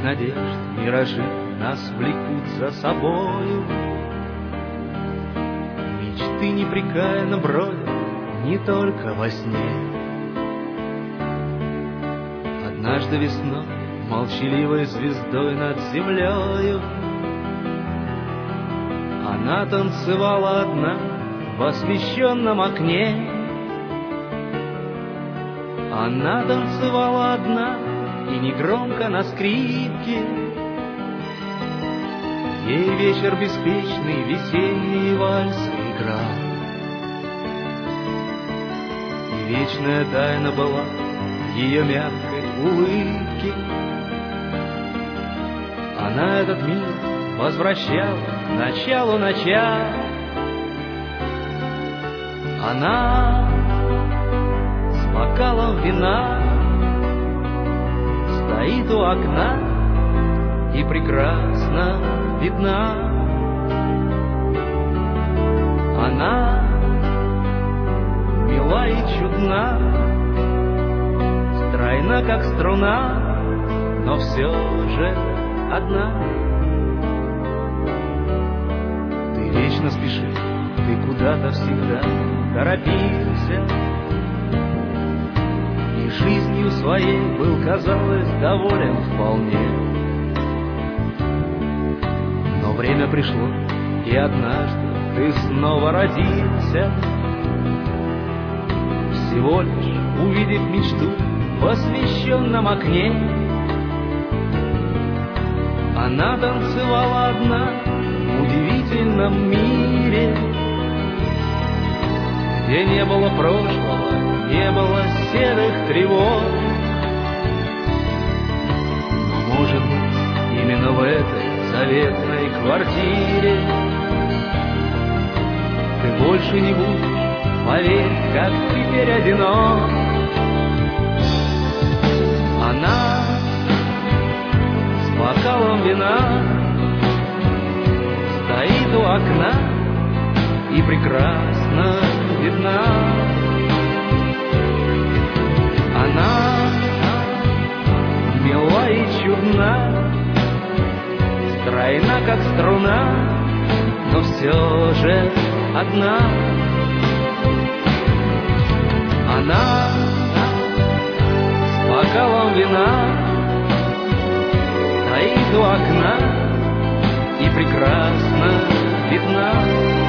надежд миражи нас влекут за собою. Мечты непрекаянно бродят не только во сне. Однажды весной, молчаливой звездой над землею, она танцевала одна в освещенном окне. Она танцевала одна и негромко на скрипке. Ей вечер беспечный, весенний вальс играл. И вечная тайна была в ее мягкой улыбке. Она этот мир возвращала началу начал. Она с бокалом вина стоит у окна и прекрасно видна. Она мила и чудна, стройна, как струна, но все же одна. Ты вечно спешишь, ты куда-то всегда торопился, и жизнью своей был, казалось, доволен вполне. Но время пришло, и однажды ты снова родился, всего лишь увидев мечту в освещенном окне. Она танцевала одна в удивительном мире, где не было прошлого, не было серых тревог. Но, может быть, именно в этой заветной квартире ты больше не будешь, поверь, как теперь одинок. Она с бокалом вина стоит у окна и прекрасно видна. Она мила и чудна, стройна, как струна, но все же одна. Она с бокалом вина стоит у окна и прекрасно видна.